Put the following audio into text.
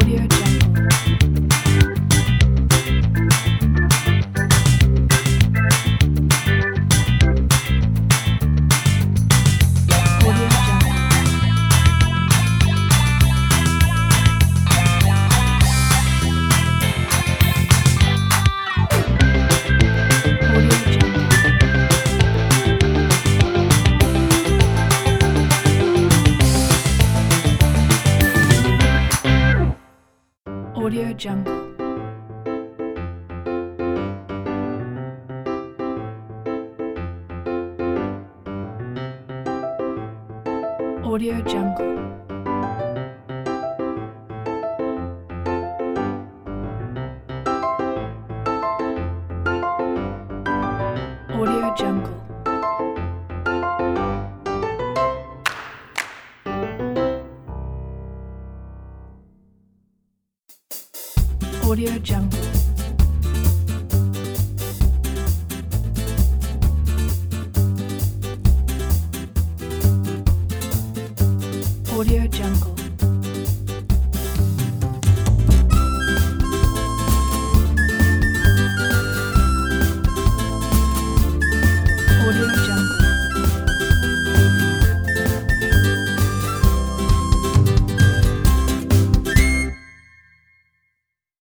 Audio Jungle. Audio Jungle. Audio Jungle. Audio Jungle. Audio Jungle. Audio Jungle. Audio Jungle. Audio Jungle.